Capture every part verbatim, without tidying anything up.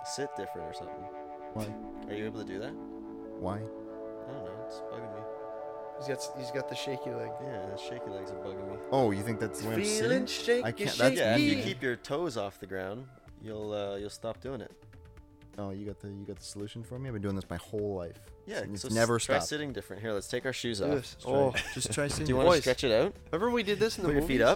Sit different or something. Why? Are you able to do that? Why? I don't know. It's bugging me. He's got he's got the shaky leg. Yeah, the shaky legs are bugging me. Oh, you think that's the way I'm Feeling sitting? shaky, I can't. shaky. That's Yeah, if you me. keep your toes off the ground, you'll uh, you'll stop doing it. Oh, you got the you got the solution for me. I've been doing this my whole life. Yeah, it's so never s- try stopped. sitting different. Here, let's take our shoes Do off. this. Try- Oh, just try sitting. Do you want to Boys. stretch it out? remember we did this in the Put your movies? feet up.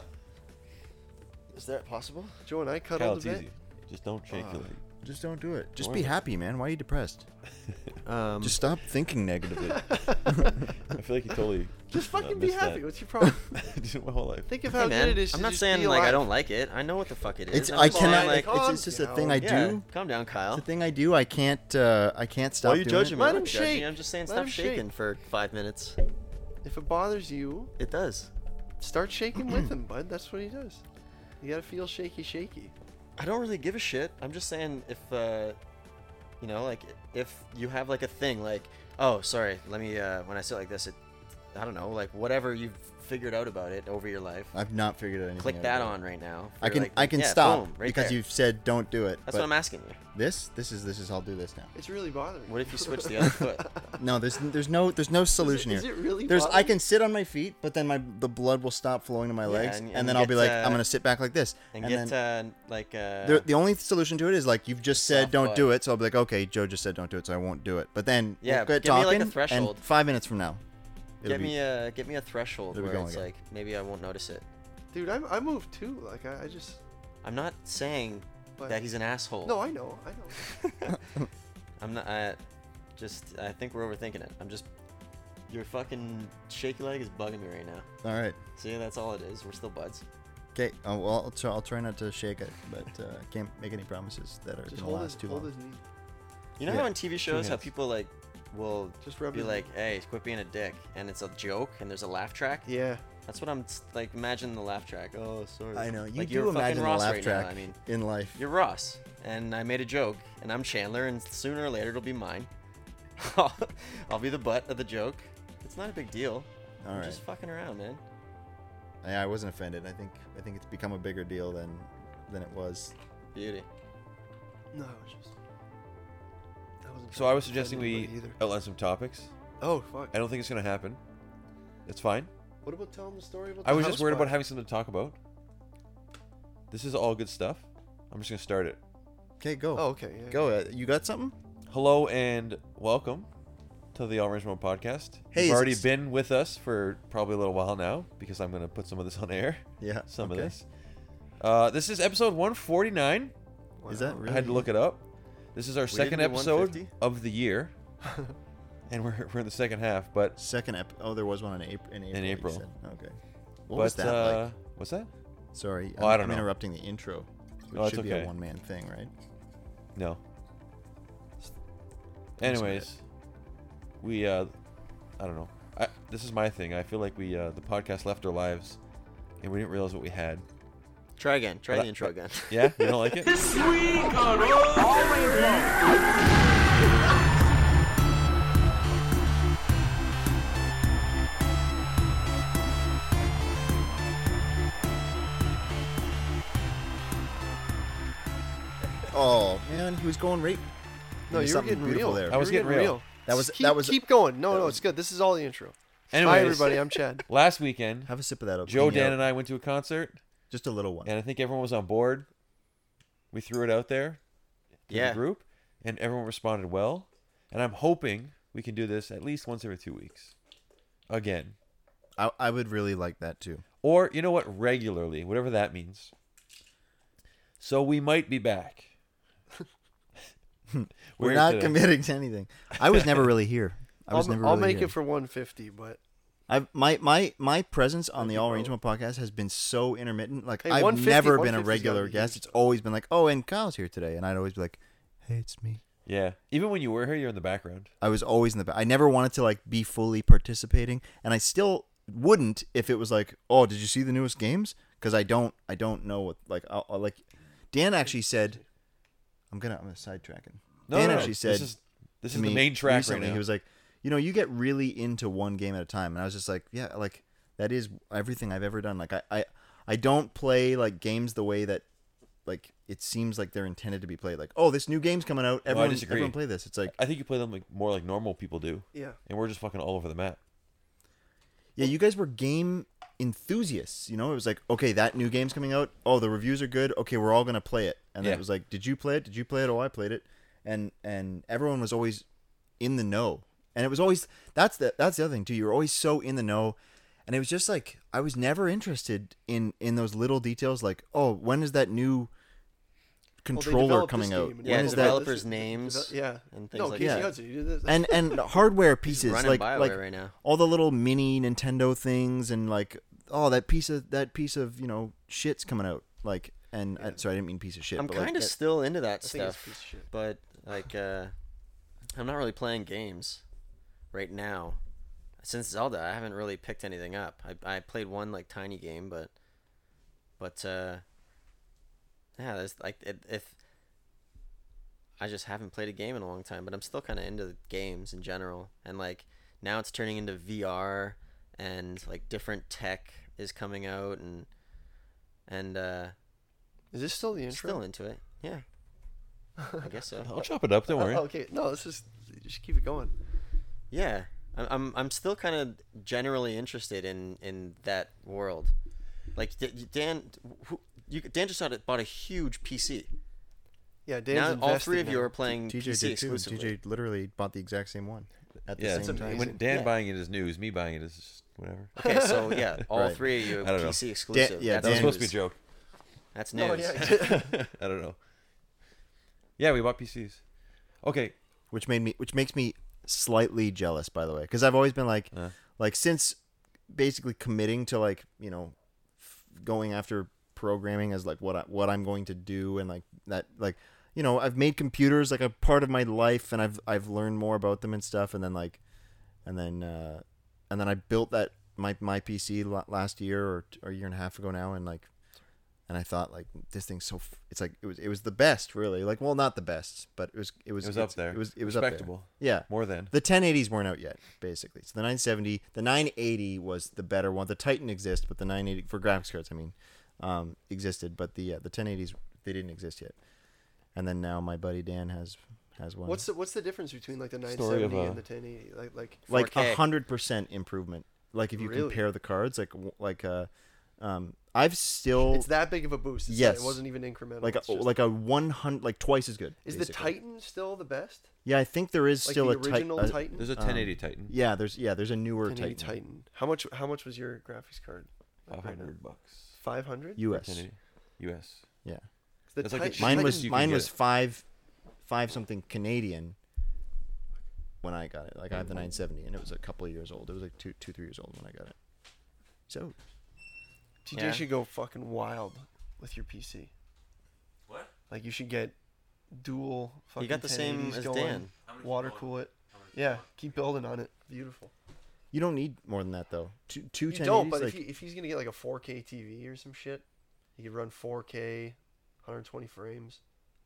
Is that possible? Joe and I Kyle, cuddled it's a bit. easy. Just don't shake Ah. your leg. Just don't do it. Just Don't be worry. happy, man. Why are you depressed? Um, Just stop thinking negatively. I feel like you totally Just uh, fucking be missed happy. that. What's your problem? Did it my whole life. Think of hey how man, good it is. I'm to not just saying be like I alive. don't like it. I know what the fuck it is. It's I'm I just saying, cannot. like, Calm it's, it's just a down. thing I yeah, do. calm down, Kyle. It's a thing I do. I can't. Uh, I can't stop. Why are you doing judging it. me? Let I'm him not judging shake. you. I'm just saying Let stop him shake. shaking for five minutes. If it bothers you, It does. start shaking with him, bud. That's what he does. You gotta feel shaky, shaky. I don't really give a shit. I'm just saying if, uh, you know, like if you have like a thing, like, oh, sorry, let me, uh, when I sit like this, it, I don't know, like whatever you've figured out about it over your life, I've not figured out anything. click out that about it. on right now. I for, can. like, I can yeah, stop boom, right because there. you've said don't do it. That's but what I'm asking you. This. This is. This is. I'll do this now. It's really bothering me. What if you switch the other foot? No, there's there's no there's no solution is it, here. Is it really There's bothering I can sit on my feet, but then my the blood will stop flowing to my Yeah, legs, and- and, and then you I'll be get, like, uh, I'm gonna sit back like this, And, and get then uh, like uh, the the only solution to it is like you've just said soft don't butt. do it, so I'll be like, okay, Joe just said don't do it, so I won't do it. But then Yeah, we'll get give me, like, a talking, threshold. and five minutes from now, it'll get be, me a get me a threshold it'll be where going it's again. like maybe I won't notice it. Dude, I I moved too. Like I, I just. I'm not saying But, that he's an asshole. No, I know. I know. I'm not. I just. I think we're overthinking it. I'm just. Your fucking shaky leg is bugging me right now. all right. See, that's all it is. We're still buds. Okay, uh, well, I'll try, I'll try not to shake it, but uh, can't make any promises that are Just gonna hold his last too hold long. his knee. You know Yeah, how in T V shows how hands. people like will Just rub be his like, "Hey, quit being a dick," and it's a joke, and there's a laugh track. Yeah. That's what I'm s- like. Imagine the laugh track. Oh, sorry. I know you like, do you're fucking imagine the Ross laugh right track Now. I mean, in life. you're Ross, and I made a joke, and I'm Chandler, and sooner or later it'll be mine. I'll be the butt of the joke. It's not a big deal. All I'm right. just fucking around, man. Yeah, I wasn't offended. I think I think it's become a bigger deal than than it was. Beauty. No, it was just. I wasn't So trying I to was offend suggesting we anybody either. outline some topics. Oh fuck. I don't think it's gonna happen. It's fine. What about telling the story about? I the was just house worried about fire? having something to talk about. This is all good stuff. I'm just gonna start it. Okay, go. Oh okay. Yeah, Go. Uh, you got something? Hello and welcome to the All Range Mode podcast. Hey, You've is already this- been with us for probably a little while now because I'm gonna put some of this on air. Yeah. Some okay. of this. Uh, this is episode one forty-nine. Is that Wow. really? I had to look it up. This is our second didn't do episode one fifty? of the year, and we're we're in the second half. But Second ep. Oh, there was one in April. In April. you April. said. Okay. What but was that uh, like? what's that? Sorry, Oh, I'm, I don't I'm know. interrupting the intro. Which Oh, it's should be okay. a one-man thing, right? No. Anyways, we uh, I don't know. I, this is my thing. I feel like we uh, the podcast left our lives, and we didn't realize what we had. Try again. Try But the I- intro but- again. Yeah, you don't like it? Oh man, he was going right. No, There's you were something getting beautiful real. there. I was You were getting real. That was- Just keep, that was- Keep going. No, that no, was- it's good. This is all the intro. Anyways, Hi everybody. I'm Chad. last weekend, Have a sip of that. Joe, Clean you Dan, out. and I went to a concert, Just a little one. and I think everyone was on board. We threw it out there to Yeah. the group, and everyone responded well. And I'm hoping we can do this at least once every two weeks. Again. I, I would really like that too. Or, you know what, regularly, whatever that means. So we might be back. We're here not today. committing to anything. I was never really here. I was I'll, never. I'll really make here. it for one fifty, but I've my my my presence on That'd the be All low. Arrangement podcast has been so intermittent. Like Hey, I've 150 never been a 150 's gotta regular be guest. huge, It's always been like, oh, and Kyle's here today, and I'd always be like, hey, it's me. Yeah. Even when you were here, you're in the background. I was always in the back. I never wanted to like be fully participating, and I still wouldn't if it was like, oh, did you see the newest games? Because I don't, I don't know what like, I'll, I'll, like, Dan actually said, I'm gonna, I'm gonna sidetracking. No, Dan no, no. actually said This is, this to is the me main track recently, right now. He was like, you know, you get really into one game at a time, and I was just like, yeah, like that is everything I've ever done. Like I, I, I don't play like games the way that like it seems like they're intended to be played. Like, oh, this new game's coming out. I Everyone, disagree. everyone play this. It's like, I think you play them like more like normal people do, Yeah. and we're just fucking all over the map. yeah, you guys were game enthusiasts. You know, it was like, okay, that new game's coming out. Oh, the reviews are good. Okay, we're all gonna play it. And then Yeah. it was like, did you play it? Did you play it? Oh, I played it. And and everyone was always in the know. And it was always that's the that's the other thing too. You're always so in the know. And it was just like I was never interested in in those little details. Like, oh, when is that new controller developed coming this out? game, and Yeah, when now is they that? develop- developers' this- names develop- yeah. and things No, like Casey that. Hudson, you do this. and and hardware pieces running like BioWare like right now. all the little mini Nintendo things and like oh that piece of that piece of you know shit's coming out like and I, sorry I didn't mean piece of shit. I'm but, like, kind of that- still into that I think it's a stuff, piece of shit. but like uh, I'm not really playing games right now. Since Zelda, I haven't really picked anything up. I I played one like tiny game, but but uh, yeah, there's like it, if I just haven't played a game in a long time, but I'm still kind of into games in general, and like now it's turning into V R and like different tech is coming out and and uh, Is this still the intro? still into it. Yeah, I guess so. I'll chop it up. Don't Oh, worry. okay, no, this is just keep it going. Yeah, I'm I'm I'm still kind of generally interested in in that world. Like D- Dan, who, you Dan just bought a, bought a huge P C. Yeah, Dan's Now all invested three of you now. are playing T J P C did too. T exclusively. J literally bought the exact same one at the Yeah, same it's time. amazing. when Dan Yeah. buying it is news, me buying it is just whatever. Okay, so yeah, all Right. three of you I don't are know. P C exclusive. yeah, that's That was Dan supposed to be a news. joke. That's No, news. yeah. I don't know. Yeah, we bought P Cs. Okay. which made me which makes me slightly jealous by the way because I've always been like Uh. like since basically committing to like you know f- going after programming as like what I, what I'm going to do and like that like you know I've made computers like a part of my life and I've I've learned more about them and stuff and then like and then uh and then I built that my my P C la- last year or, or a year and a half ago now and like and I thought like this thing's so f- it's like it was it was the best really like well not the best but it was it was It was it's- up there. it was it was up there. Respectable. Yeah. More than. The ten eighties weren't out yet, basically. So the nine seventy, the nine eighty was the better one. The Titan exists, but the nine eighty for graphics cards, I mean, um, existed, but the uh, the ten eighties they didn't exist yet. And then now my buddy Dan has has one. What's the what's the difference between like the nine Story of, seventy uh, and the ten eighty? Like like like four K. a hundred percent improvement? Like if you Really? compare the cards, like w- like uh, um, I've still it's that big of a boost. It's Yes. not- it wasn't even incremental. like a it's just- like a one hundred like twice as good. is the basically. Titan still the best? Yeah, I think there is Like still the a Ti- original a- Titan. There's a Um, ten eighty Titan. Yeah, there's yeah, there's a newer ten eighty Titan. Titan. How much how much was your graphics card? Five hundred bucks. Five hundred. U S. ten eighty U S. Yeah. The It's like Titan, the Mine Titan- was you can mine get was it. five five something Canadian when I got it. Like I have the nine seventy and it was a couple of years old. It was like two two three years old when I got it. So T J Yeah. should go fucking wild with your P C. What? Like you should get dual fucking You got the same ten eighties as going, Dan. water cool it. Yeah, keep building on it. Beautiful. you don't need more than that though. Two two You ten don't, eighties, but like, if, he, if he's gonna get like a four K T V or some shit, he could run four K, one hundred twenty frames.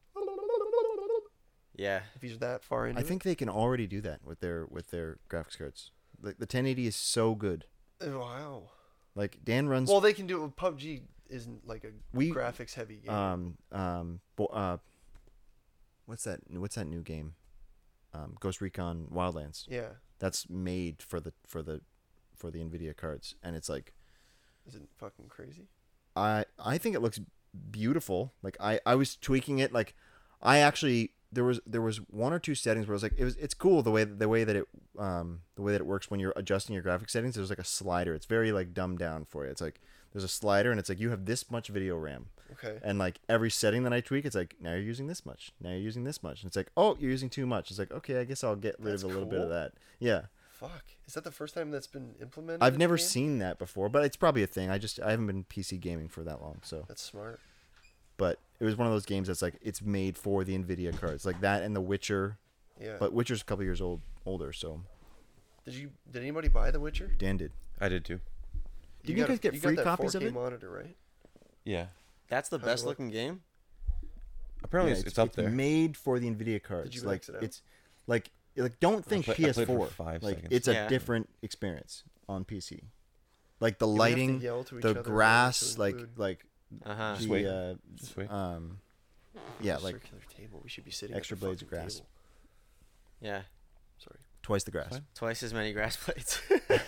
Yeah, If he's that far into I think they can already do that with their with their graphics cards. Like the ten eighty is so good. it. Wow. Like Dan runs Well, they can do it. With P U B G isn't like a We- graphics heavy game. um um bo- uh what's that what's that new game? Um, Ghost Recon Wildlands. yeah. That's made for the for the for the Nvidia cards and it's like Is it fucking crazy? I I think it looks beautiful. Like I I was tweaking it. Like I actually there was there was one or two settings where I was like it was it's cool the way the way that it um the way that it works when you're adjusting your graphic settings. There's like a slider. It's very like dumbed down for you. It's like there's a slider and it's like you have this much video RAM. Okay. And like every setting that I tweak, it's like now you're using this much. Now you're using this much. And it's like oh you're using too much. It's like okay I guess I'll get rid That's of a little bit of cool. that. Yeah. Fuck. Is that the first time that's been implemented? I've in a never game? seen that before, but it's probably a thing. I just I haven't been P C gaming for that long, so. That's smart. But it was one of those games that's like it's made for the Nvidia cards, like that and The Witcher. Yeah. But Witcher's a couple years old, older, so did you? Did anybody buy The Witcher? Dan did. I did too. Did you got guys a- get you free got that copies of four K it? monitor, right? Yeah. that's the How's it best look? looking game. Apparently Yeah, it's, it's up there. made for the Nvidia cards. you like max it out? it's like like don't think play- I played for P S four. five like seconds. it's a Yeah. different experience on P C. Like the You have to lighting, yell to each the other to grass, like include- like Uh huh. Just the wait. uh, Just wait. um Yeah, A like circular table. We should be sitting extra at the blades of fucking grass. table. Yeah, Sorry. twice the grass. Fine. twice as many grass plates.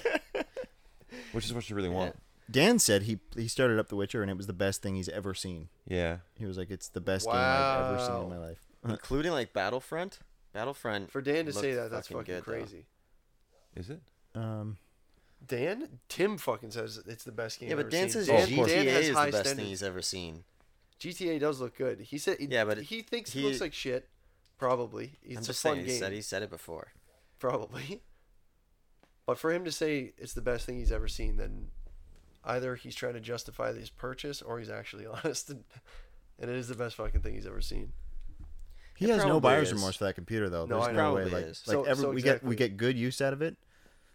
Which is what you really want. Dan said he he started up The Witcher and it was the best thing he's ever seen. Yeah. He was like, it's the best game I've ever seen in Wow. my life. Including like Battlefront. Battlefront. For Dan to looked say that, that's fucking fucking good, though. crazy. Is it? Um, Dan? Tim fucking says it's the best game Yeah, I've but ever Dan seen. says Oh, of G course. T A Dan has is the high best thing standards. he's ever seen. G T A does look good. He said, he, Yeah, but he thinks he- it looks like shit. Probably. It's I'm a just fun saying, game. he said he said it before. Probably. But for him to say it's the best thing he's ever seen, then either he's trying to justify his purchase or he's actually honest, and, and it is the best fucking thing he's ever seen. he It has no probably buyer's is. remorse for that computer though. No, There's I no know. way. Probably Like, is. like So- every, so we get we exactly. get good use out of it.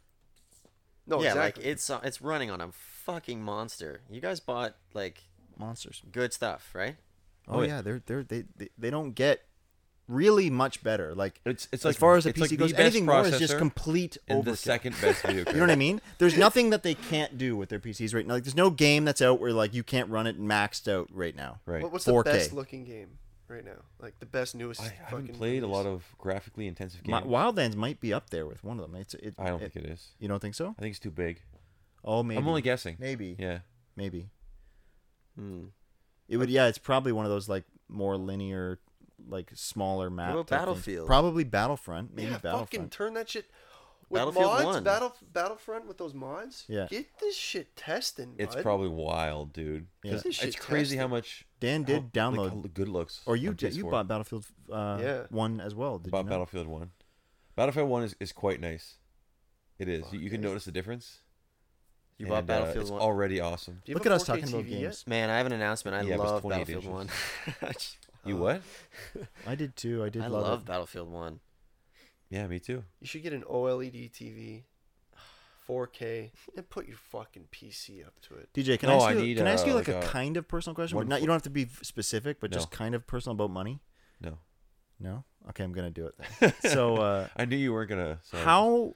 No, yeah, exactly. like it's uh, it's running on a fucking monster. You guys bought like Monsters. good stuff, right? Oh, Oh, yeah, they're they're they, they they don't get really much better. Like It's it's as like far as a it's P C like goes, the best anything more is just processor complete and overkill. the second best video card. You know what I mean? There's nothing that they can't do with their P Cs right now. Like there's no game that's out where like you can't run it maxed out right now. Right. What, what's four the K. best looking game right now? Like the best newest. I fucking haven't played a release? lot of graphically intensive My, games. Wildlands might be up there with one of them. It's it. I don't it- think it is. You don't think so? I think it's too big. Oh, maybe. I'm only guessing. Maybe. Yeah. Maybe. Hmm. It would. Yeah, it's probably one of those like more linear, like smaller map. about type things. Battlefield? Probably Battlefront. Maybe Yeah, fucking Battlefront. turn that shit. With Battlefield mods, one. Battle Battlefront with those mods. Yeah. Get this shit testing. It's bud. probably wild, dude. Yeah. 'Cause This shit It's crazy how tested. much Dan did how, like, download, how good looks. or you on did, you P S four. bought Battlefield uh, Yeah. one as well. Did Bought you know? Battlefield One. Battlefield One is, is quite nice. It is. You, you can Okay. notice the difference. You bought And, uh, Battlefield it's one. already awesome. Do you have Look a at us four K talking about T V yet? games. Man, I have an announcement. I Yeah, but it's love twenty-eight Battlefield one. inches. You Oh. what? I did too. I did I love, love it. Battlefield one. Yeah, me too. You should get an OLED T V, four K, and put your fucking P C up to it. D J, can No, I ask I you, need, can I ask uh, you like, like a, a kind of personal question? one Not, you four- don't have to be f- specific, but just No. kind of personal about money. No. No. Okay, I'm gonna do it then. so, uh, I knew you weren't gonna. So. how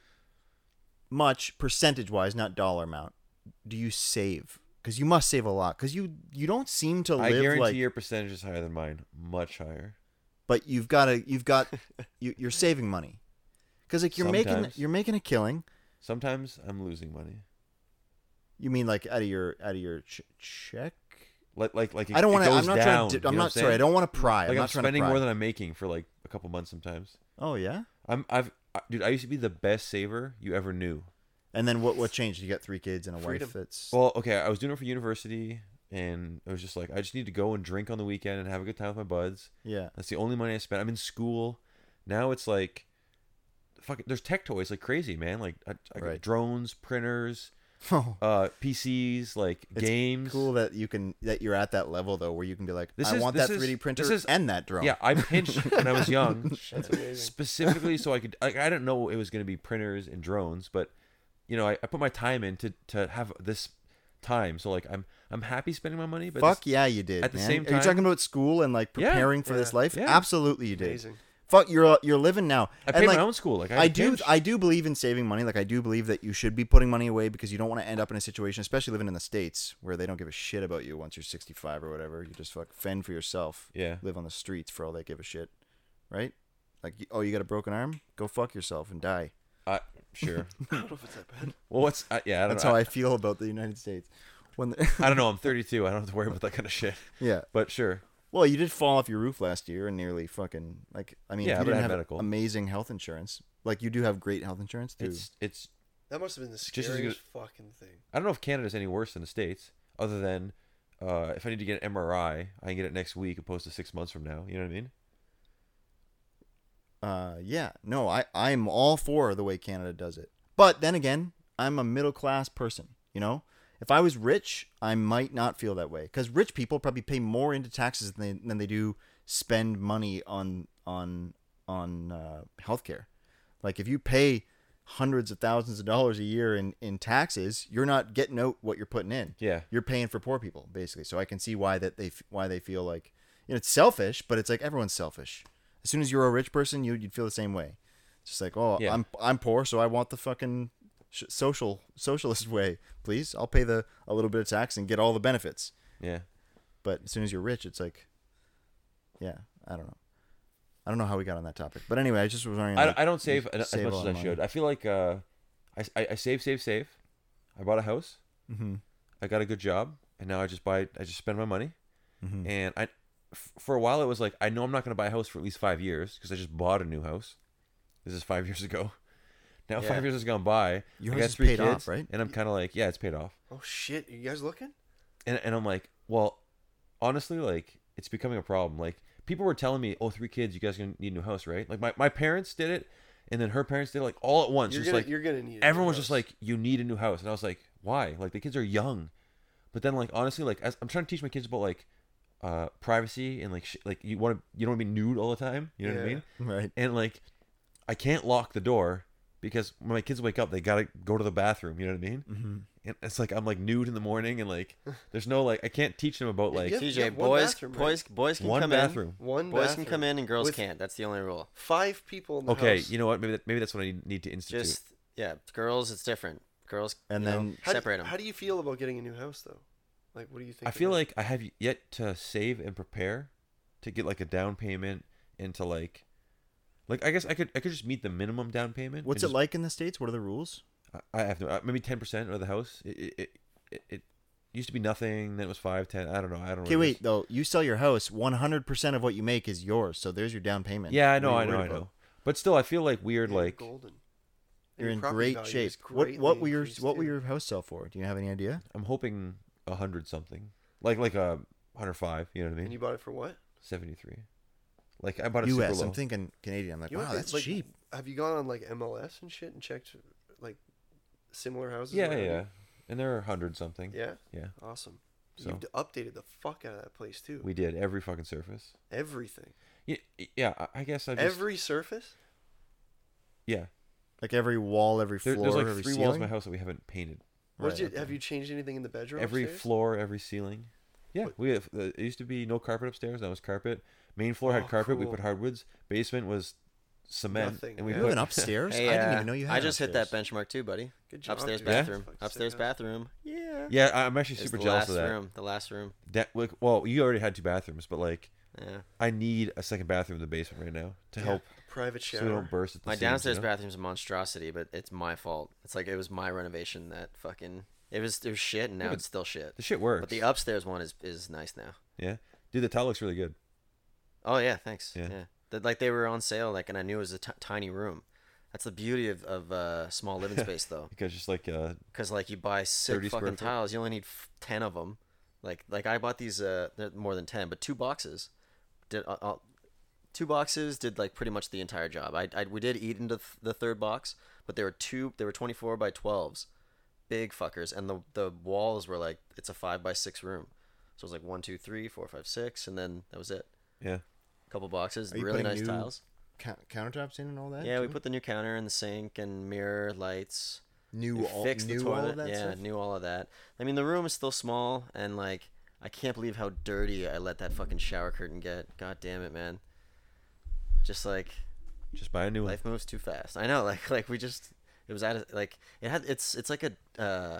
much percentage-wise, not dollar amount, do you save? Because you must save a lot. Because you you don't seem to I live guarantee like, your percentage is higher than mine. Much higher. but you've got to you've got you, you're saving money. Because like you're making Sometimes. you're making a killing. Sometimes I'm losing money. You mean like out of your out of your ch- check? Like like like. It, I don't want want to. to. I'm not down, trying to. you I'm know not what sorry. I saying? don't want to pry. Like I'm I'm, not trying to spending pry. more than I'm making for like a couple months sometimes. Oh yeah. I'm I've I- dude. I used to be the best saver you ever knew. And then what? What changed? You got three kids and a Freedom. wife. That's Well, okay, I was doing it for university, and it was just like I just need to go and drink on the weekend and have a good time with my buds. yeah. That's the only money I spent. I'm in school. Now it's like, fucking. There's tech toys like crazy, man. Like I, I got Right. drones, printers, Oh, uh, P Cs, like it's games. cool that you can that you're at that level though, where you can be like, This I is- want this that is- three D printer this is- and that drone. Yeah, I pinched when I was young, That's amazing. specifically so I could. Like, I didn't know it was going to be printers and drones, but you know, I, I put my time in to to have this time. So like, I'm I'm happy spending my money, but Fuck this- yeah, you did. at the man. same Are you time- talking about school and like Yeah. preparing for Yeah. this life? Yeah. Absolutely, you did. Amazing. Fuck, you're you're living now. I And, paid like, my own school. Like I, I do pinched. I do believe in saving money. Like I do believe that you should be putting money away because you don't want to end up in a situation, especially living in the States, where they don't give a shit about you once you're sixty-five or whatever. You just fuck fend for yourself. Yeah. Live on the streets for all they give a shit. Right? Like, oh, you got a broken arm? Go fuck yourself and die. Uh, sure. I don't know if it's that bad. Well, what's uh, yeah? I don't That's know. how I feel about the United States. When the, I don't know. I'm thirty-two. I don't have to worry about that kind of shit. yeah. But sure. Well, you did fall off your roof last year and nearly fucking like I mean, Yeah, if you but I didn't had have medical. amazing health insurance. Like you do have great health insurance too. It's it's. That must have been the Just as scariest fucking thing. I don't know if Canada's any worse than the States, other than uh, if I need to get an M R I, I can get it next week opposed to six months from now. You know what I mean? Uh, yeah, no, I I'm all for the way Canada does it. But then again, I'm a middle class person. You know, if I was rich, I might not feel that way because rich people probably pay more into taxes than they, than they do spend money on on on uh, healthcare. Like if you pay hundreds of thousands of dollars a year in, in taxes, you're not getting out what you're putting in. Yeah. You're paying for poor people basically. So I can see why that they f- why they feel like, you know, it's selfish, but it's like everyone's selfish. As soon as you're a rich person, you you'd feel the same way. It's just like, oh, Yeah. I'm I'm poor, so I want the fucking sh- social socialist way. Please, I'll pay the a little bit of tax and get all the benefits. Yeah. But as soon as you're rich, it's like, yeah, I don't know. I don't know how we got on that topic, but anyway, I just was wondering. I, like, I don't save you as save a much lot as I of money. should. I feel like uh, I, I, I save, save, save. I bought a house. Mm-hmm. I got a good job, and now I just buy. I just spend my money, Mm-hmm. and I, f- for a while it was like I know I'm not going to buy a house for at least five years because I just bought a new house. This is five years ago. Now Yeah. five years has gone by. Your I house got is three paid kids, off, right? And I'm kind of like, yeah, it's paid off. Oh shit! Are you guys looking? And and I'm like, well, honestly, like it's becoming a problem. Like people were telling me, oh, three kids, you guys gonna need a new house, right? Like my, my parents did it, and then her parents did it, like all at once. You're Just gonna, like you're gonna need. a new everyone was house. just like, you need a new house, and I was like, why? Like the kids are young, but then like honestly, like as, I'm trying to teach my kids about like uh privacy and like sh- like you want to you don't want to be nude all the time. You know what I Yeah. mean? Right. And like I can't lock the door because when my kids wake up, they gotta go to the bathroom. You know what I mean? Mm-hmm. And it's like I'm like nude in the morning, and like there's no like I can't teach them about like Yeah. T you J, have one boys, bathroom, right? boys, boys can one come bathroom. one. in. Boys bathroom can come in and girls with can't. That's the only rule. Five people in the Okay, house. you know what? Maybe that, maybe that's what I need, need to institute. Just yeah, girls, it's different. Girls, And you know, then- how separate do, them. How do you feel about getting a new house though? Like, what do you think? I feel about- like I have yet to save and prepare to get like a down payment and to like, like I guess I could I could just meet the minimum down payment. What's and it just- like in the States? What are the rules? I I have to uh, maybe ten percent of the house. It it, it it it used to be nothing. Then it was five, ten. I don't know. I don't know. Okay, what it wait is. though. You sell your house, one hundred percent of what you make is yours. So there's your down payment. Yeah, I What know, are I you know, I worried know. about? But still, I feel like weird. You're Like golden. You're Your in property great value shape. is What what greatly will your increased, what will too. your house sell for? Do you have any idea? I'm hoping a hundred something. Like like a hundred five. You know what I And mean? you bought it for what? Seventy three. Like I bought a U super S. low. I'm thinking Canadian. I'm like, You wow, know, that's like, cheap. Have you gone on like M L S and shit and checked like similar houses? Yeah, around you? yeah. And there are a hundred something. Yeah. Yeah. Awesome. So- You've d- updated the fuck out of that place too. We did every fucking surface. Everything. Yeah, yeah. I- I guess I just Every surface. yeah. Like every wall, every There, floor, there's like every three ceiling. walls in my house that we haven't painted. What Right, did you, okay. Have you changed anything in the bedroom? Every upstairs? floor, every ceiling. Yeah, What- we have. Uh, it used to be no carpet upstairs. Now it's carpet. Main floor had Oh, carpet. We cool. put hardwoods. Basement was cement, Nothing, and we yeah. You have put an upstairs? Hey, I didn't uh, even know you had. I an just hit that upstairs. benchmark too, buddy. Good job, Upstairs dude. bathroom. Fucking Upstairs sick house. bathroom. Yeah. Yeah, I'm actually It's super the jealous last of that. room. The last room. That like, well, you already had two bathrooms, but like, Yeah. I need a second bathroom in the basement right now to Yeah. help Private so shower. we don't burst at the My seams, downstairs you know? bathroom's a monstrosity, but it's my fault. It's like it was my renovation that fucking it was it was shit, and now Yeah, but it's still shit. The shit works. But the upstairs one is is nice now. yeah, dude, the tile looks really good. Oh yeah, thanks. Yeah. Yeah, That like they were on sale, like, and I knew it was a t- tiny room. That's the beauty of of uh, small living space, though, Because just like uh, because like you buy sick thirty square fucking foot? tiles, you only need f- ten of them. Like like I bought these uh they're more than ten, but two boxes did uh, uh, two boxes did like pretty much the entire job. I, I we did eat into th- the third box, but there were two. They were twenty-four by twelves, big fuckers, and the the walls were like it's a five by six room, so it was like one, two, three, four, five, six, and then that was it. yeah. Couple boxes, Are you really putting nice new tiles. Cou- countertops in and all that. Yeah, we too? put the new counter in the sink and mirror lights. new We all fixed the new toilet. all of that yeah, stuff. knew all of that. I mean, the room is still small, and like I can't believe how dirty I let that fucking shower curtain get. God damn it, man. Just like Just buy a new one. life moves too fast. I know, like like we just it was at a, like it had it's it's like a uh,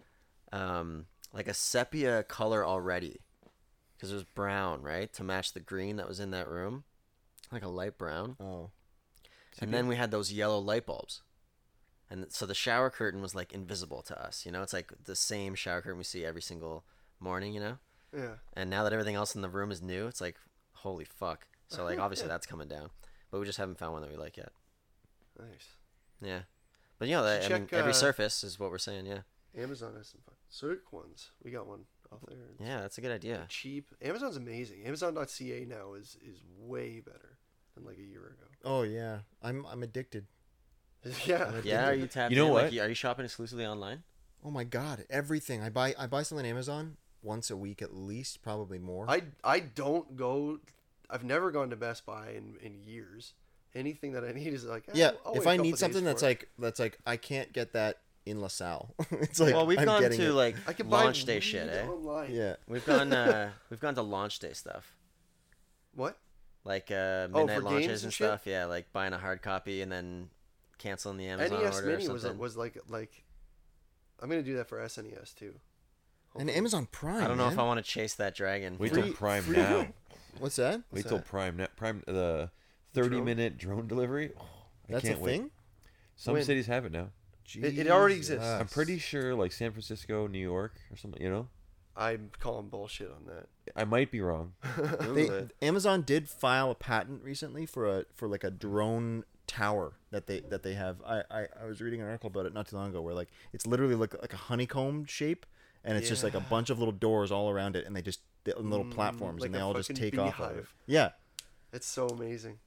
um like a sepia color already, because it was brown, right, to match the green that was in that room, like a light brown. Oh, And then we had those yellow light bulbs. And so the shower curtain was like invisible to us, you know? It's like the same shower curtain we see every single morning, you know? Yeah. And now that everything else in the room is new, it's like, holy fuck. So like obviously that's coming down. But we just haven't found one that we like yet. Nice. Yeah. But you know, that, I mean, Check, every uh, surface is what we're saying, yeah. Amazon has some fun Cirque ones. We got one off there. It's Yeah, that's a good idea. Cheap. Amazon's amazing. Amazon dot C A now is is way better than like a year ago. oh yeah. I'm I'm addicted. Yeah. Yeah, are you tapped You know in? Like, what? you- are you shopping exclusively online? Oh my god, everything I buy I buy something on Amazon once a week at least, probably more. I I don't go. I've never gone to Best Buy in in years. Anything that I need is like eh, yeah, I'll if wait a I couple need days something for that's it. like that's like I can't get that in LaSalle. it's like well, we've I'm gone getting to it. like I can buy launch day weed shit, eh? online. yeah. We've gone uh we've gone to launch day stuff. What? Like uh, Oh, midnight for launches games and and shit? stuff. Yeah, like buying a hard copy and then canceling the Amazon N E S order or Mini was something. was like like. I'm gonna do that for S N E S too. And Hopefully. Amazon Prime. I don't know if man. I want to chase that dragon. Wait Free- till Prime free- now. What's that? Wait What's till that? Prime net Prime the thirty Drone? minute drone delivery. Oh, I That's a can't wait. thing. Some When? cities have it now. It- it already exists. Jesus. I'm pretty sure like San Francisco, New York, or something. You know, I'm calling bullshit on that. I might be wrong. Google They, it. Amazon did file a patent recently for a for like a drone tower that they that they have. I, I, I was reading an article about it not too long ago where like it's literally like like a honeycomb shape, and it's just like a Yeah. bunch of little doors all around it, and they just they- little Mm, platforms, like and they a all just fucking take off. Of it. beehive. Yeah, It's so amazing.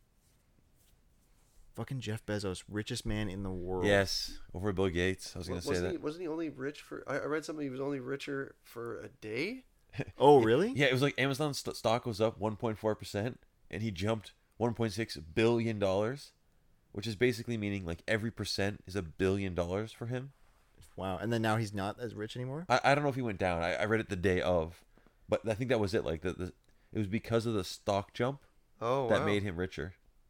fucking Jeff Bezos, richest man in the world. Yes, over Bill Gates. I was gonna wasn't say that. He, wasn't he only rich for? I, I read something. He was only richer for a day. Oh really? Yeah, it was like Amazon st- stock was up one point four percent, and he jumped one point six billion dollars, which is basically meaning like every percent is a billion dollars for him. Wow. And then now he's not as rich anymore. I, I don't know if he went down. I, I read it the day of, but I think that was it. Like the, the it was because of the stock jump Oh, that wow. made him richer.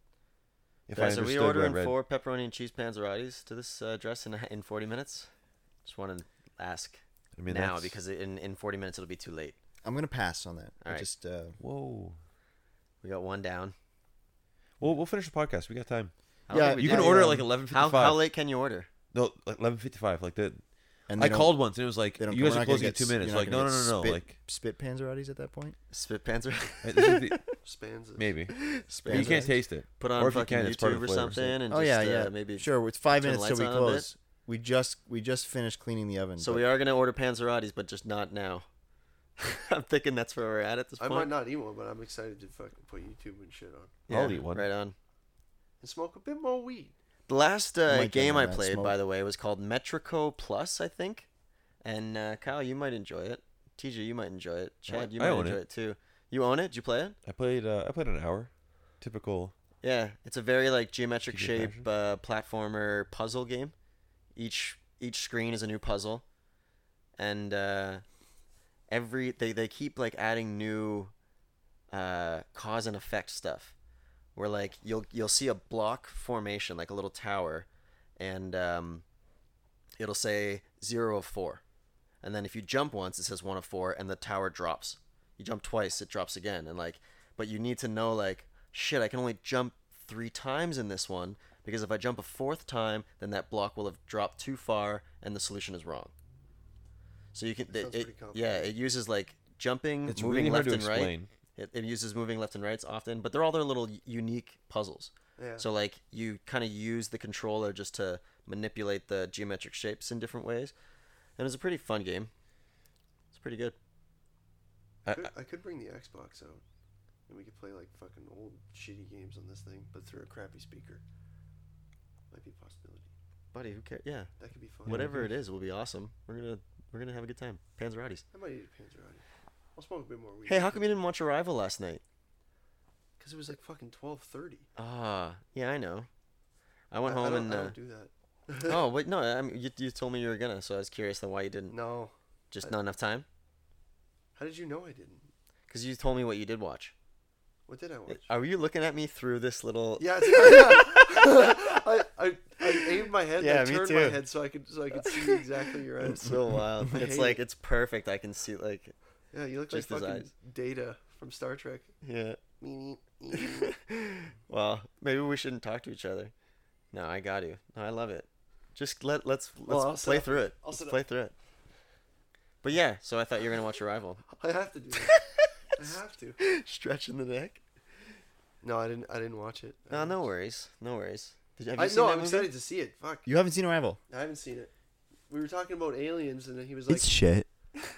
If Guys, I are we understood what I ordering read. four pepperoni and cheese panzerottis to this uh, address in in forty minutes? Just want to ask I mean, now that's- because in in forty minutes it'll be too late. I'm gonna pass on that. I Alright. just uh, Whoa. We got one down. Well, we'll finish the podcast. We got time. I don't Yeah, think we You did. can I, order at um, like eleven How fifty-five. how late can you order? No, like eleven fifty-five. Like that. and I they don't- called once and it was like, they don't- you we're guys are not gonna closing in get two s- minutes. you're not Like, no, gonna no, get no, no. spit- Like, spit Panzerottis at that point. Spit panzer. this is the, Spans it. maybe. Spit But you can't panzer. taste it. Put Or on if you fucking can, it's part YouTube of or the flavor, something, and Oh just, yeah, uh, yeah. maybe. Sure. It's five turn the minutes till we lights on a bit. close. We just we just finished cleaning the oven. So but- we are gonna order panzerottis, but just not now. I'm thinking that's where we're at at this I point. might not eat one, but I'm excited to fucking put YouTube and shit on Yeah, I'll eat one. Right on. and smoke a bit more weed. The last uh, Might get game on I that played, smoke. by the way, was called Metrico Plus, I think. And uh, Kyle, you might enjoy it. T J, you might enjoy it. Chad, you I might own enjoy it. it. too. You own it? Did you play it? I played. Uh, I played an hour. Typical. Yeah, it's a very like geometric T J shape fashion. uh, platformer puzzle game. Each each screen is a new puzzle, and uh, every they they keep like adding new uh, cause and effect stuff. Where like you'll you'll see a block formation like a little tower, and um, it'll say zero of four, and then if you jump once, it says one of four, and the tower drops. You jump twice, it drops again, and like, but you need to know like, shit, I can only jump three times in this one because if I jump a fourth time, then that block will have dropped too far, and the solution is wrong. So you can, That it, sounds it- pretty complicated. yeah, it uses like jumping, It's moving really hard left to and right. explain. It, it uses moving left and rights often, but they're all their little y- unique puzzles. Yeah. So like you kind of use the controller just to manipulate the geometric shapes in different ways, and it's a pretty fun game. It's pretty good. I, Could- I could bring the Xbox out, and we could play like fucking old shitty games on this thing, but through a crappy speaker. Might be a possibility. Buddy, who cares? Yeah, That could be fun. whatever it is will be awesome. We're gonna we're gonna have a good time. Panzerottis. I might eat a Panzerati. I'll smoke a bit more weed. Hey, how come you didn't watch Arrival last night? Because it was like fucking twelve thirty. Ah, yeah, I know. I went I, home don't, and. I Uh, don't do that. oh wait, no. I mean, you you told me you were gonna, so I was curious then why you didn't. No. Just I- not enough time. How did you know I didn't? Because you told me what you did watch. What did I watch? Are you looking at me through this little? Yeah, it's, yeah. I, I I aimed my head. Yeah, and I me turned too. my head so I could so I could see exactly your eyes. It's so wild. I It's hate like it. it's perfect. I can see like Yeah, you look just his like fucking eyes. Data from Star Trek. yeah. Well, maybe we shouldn't talk to each other. No, I got you. No, I love it. Just let let's let's Well, I'll sit play up. through it. I'll Let's sit play up. through it. But yeah, so I thought you were gonna watch Arrival. I have to do that. I have to. Stretching the neck. No, I didn't. I didn't watch it. I No, didn't no watch worries. No worries. Did you, it. have you I seen know. that I'm movie? excited to see it. Fuck. You haven't seen Arrival? I haven't seen it. We were talking about aliens, and then he was like, It's shit.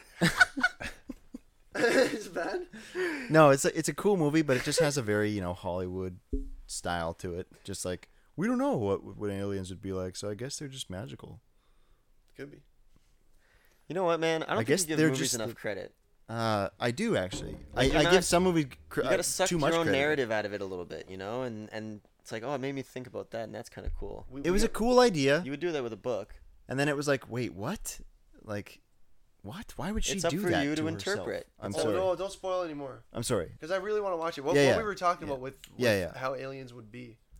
"It's bad." No, it's a, it's a cool movie, but it just has a very, you know, Hollywood style to it. Just like we don't know what what aliens would be like, so I guess they're just magical. Could be. You know what, man? I don't I think guess you give they're movies just enough the- credit. Uh, I do actually. Like, I, you're I not- give some movies cr- You uh, gotta suck too your much own credit. narrative out of it a little bit, you know, and and it's like, oh, it made me think about that, and that's kind of cool. We, It we was a got- cool idea, You would do that with a book. and then it was like, wait, what? Like, what? Why would she It's up do for that you to herself? interpret. I'm oh sorry. no! Don't spoil anymore. I'm sorry. Because I really want to watch it. What, Yeah, what yeah. we were talking Yeah. about with, with Yeah, yeah. how aliens would be.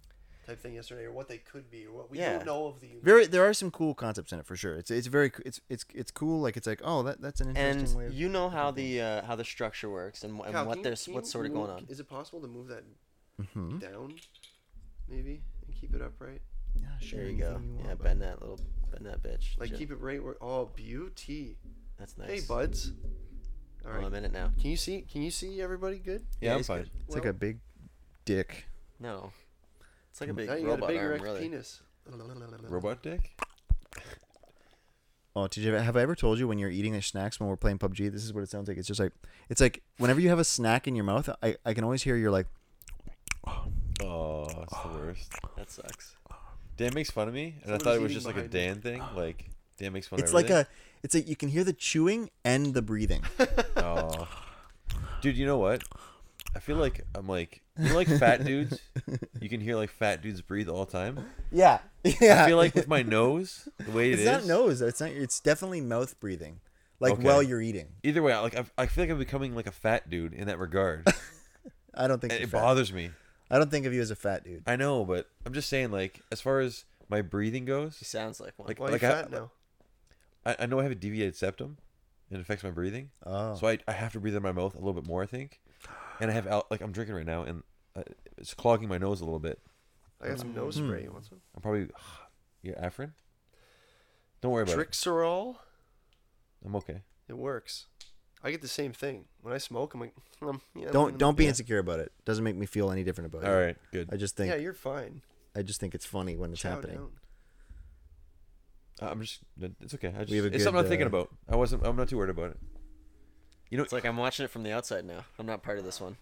type thing yesterday, or what they could be, or what we Yeah. don't know of the universe. Very, there are some cool concepts in it for sure. It's it's very it's it's it's cool. Like it's like, oh, that that's an interesting And way. Of, you know how the uh, how the structure works and, and Kyle, what can you- there's can what's you sort of move- going on. Is it possible to move that Mhm. down, maybe, and keep it upright? Yeah, sure. There you go. anything you Yeah, want, bend bud. that little bend that bitch. Like Ju- keep it right where. Oh, beauty. That's nice. Hey, buds. All Well, right. I'm in it now. Can you see? Can you see everybody good? Yeah, I'm he's fine. good. It's like a big dick. No, it's like a big Now you got a robot big arm, erect really. penis. Robot dick. Oh, did you have I ever told you when you're eating a snacks when we're playing P U B G? This is what it sounds like. It's just like it's like whenever you have a snack in your mouth, I, I can always hear you're like, Oh, it's the worst. That sucks. Dan makes fun of me, and I Somebody's thought it was eating just like a behind Dan thing. Like Dan makes fun it's of like everything. a, it's like you can hear the chewing and the breathing. Oh, dude, you know what? I feel like I'm like you know, like fat dudes. You can hear like fat dudes breathe all the time. Yeah, yeah. I feel like with my nose, the way it it's is. not nose. It's not. It's definitely mouth breathing, like Okay. while you're eating. Either way, I- like I, I feel like I'm becoming like a fat dude in that regard. I don't think And you're it fat. bothers me. I don't think of you as a fat dude. I know, but I'm just saying, like as far as my breathing goes, He sounds like one. Like- Why are like you I- fat now? I, I know I have a deviated septum. It affects my breathing, Oh, so I, I have to breathe in my mouth a little bit more, I think. And I have al- like I'm drinking right now, and uh, it's clogging my nose a little bit. I got some nose Hmm. spray. You want some? I'm probably yeah, Afrin. Don't worry about it. Trixerol. I'm okay. It works. I get the same thing when I smoke. I'm like, um, yeah, don't mm, don't be yeah. insecure about it. Doesn't make me feel any different about it. All right, good. I just think Yeah, you're fine. I just think it's funny when it's Chow happening. down. Uh, I'm just. It's okay. I just, have a it's good, something I'm thinking uh, about. I wasn't. I'm not too worried about it. You know, It's like I'm watching it from the outside now. I'm not part of this one.